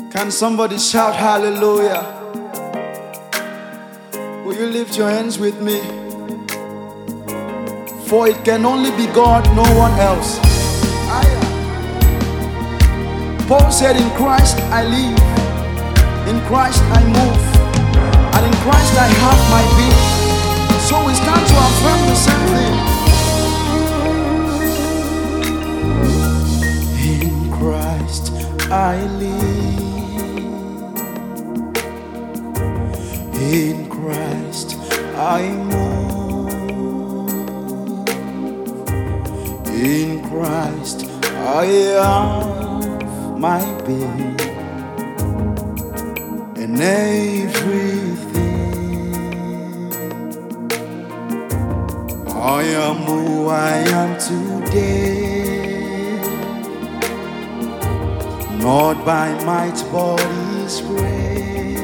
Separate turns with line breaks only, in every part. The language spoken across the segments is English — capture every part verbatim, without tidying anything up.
Can somebody shout hallelujah? Will you lift your hands with me? For it can only be God, no one else. Paul said, in Christ I live, in Christ I move, and in Christ I have my being. So we stand to affirm the same thing. In Christ I live, in Christ I move, in Christ I have my being, and everything. I am who I am today, not by might but His grace.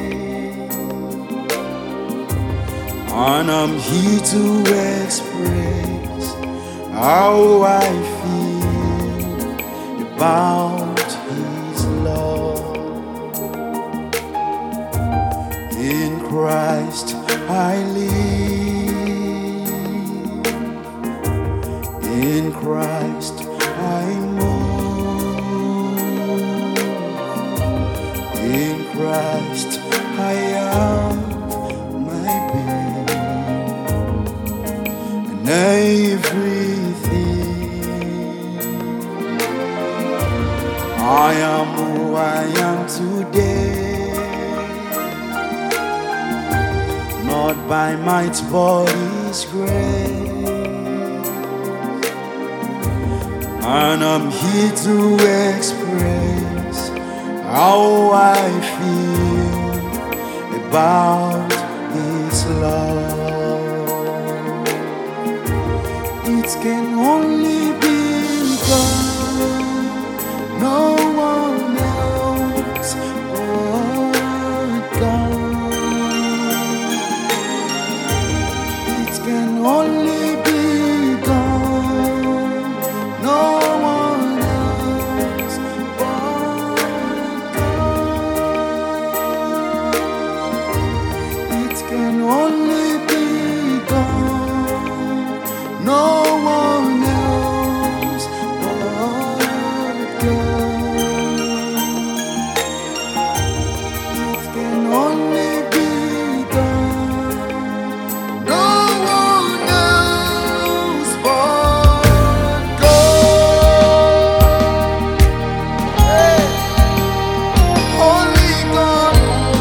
And I'm here to express how I feel about His love. In Christ I live, in Christ I move, in Christ I am everything. I am who I am today, not by might but His grace. And I'm here to express how I feel about His love. It can only be God, no one else but God. It can only be God, no one else but God. It can only be God, no one else but God. It can only be God, no one else but God. Hey, only God.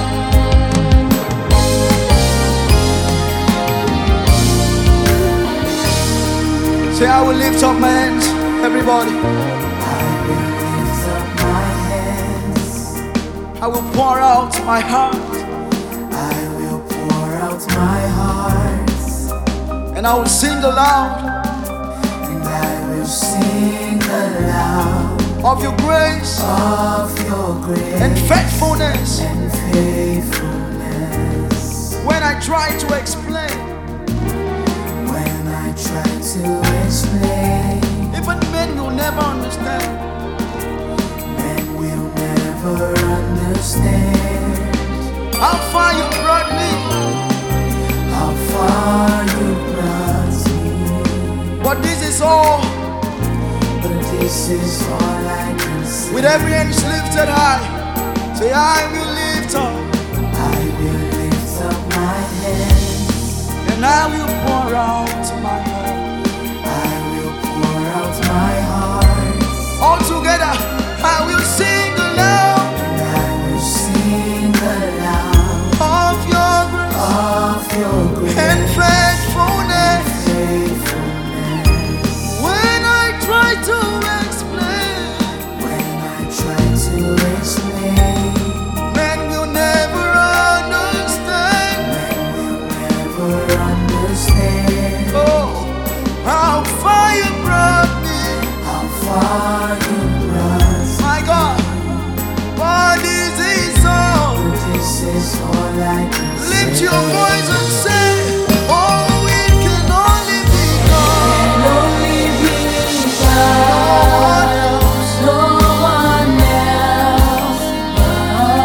Say, I will lift up my hands, everybody.
I will lift up my hands.
I will pour out my heart,
I will pour out my heart,
and I will sing aloud
and I will sing aloud
of your grace
of your grace
and faithfulness.
and faithfulness.
When I try to explain,
When I try to explain,
even men will never understand.
men will never understand
How far you brought me,
how far you brought me.
but this is all.
But this is all I can say.
With every hand lifted high, say, I will lift up,
I will lift up my hands,
and I will pour out my heart.
I will pour out my heart,
All together, I will sing aloud
and I will sing aloud
of your grace
of your grace
and faithfulness.
faithfulness.
When I try to explain,
When I try to explain,
men will never understand.
men will never understand
Oh, how far you brought me,
how far you brought me.
my God. But this is all.
But this is all I can
Lift
say.
your voice and say, oh, it can only be God.
Can only be
No
God.
one else.
No one else but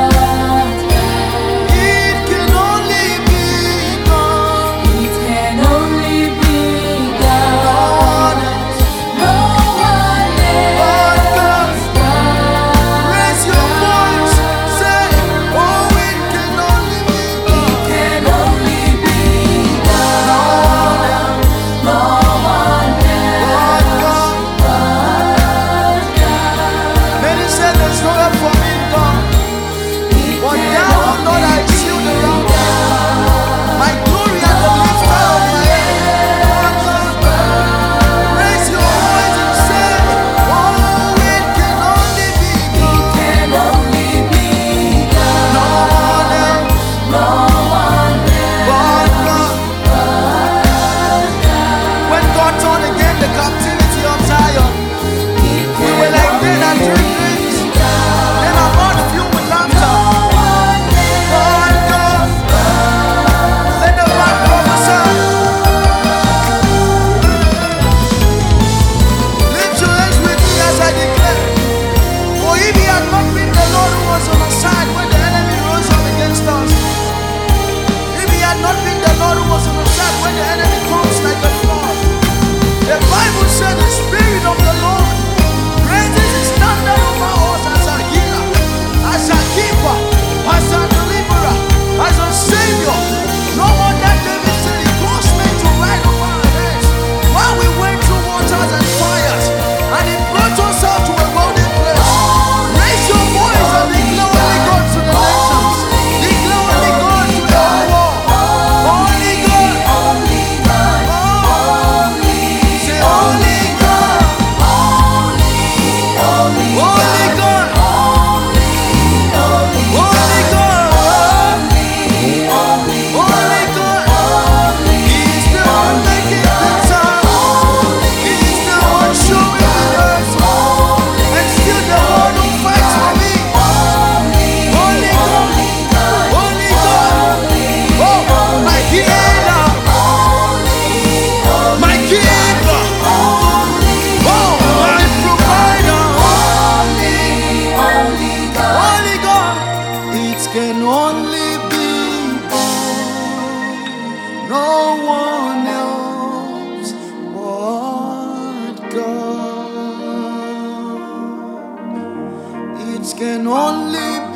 This can only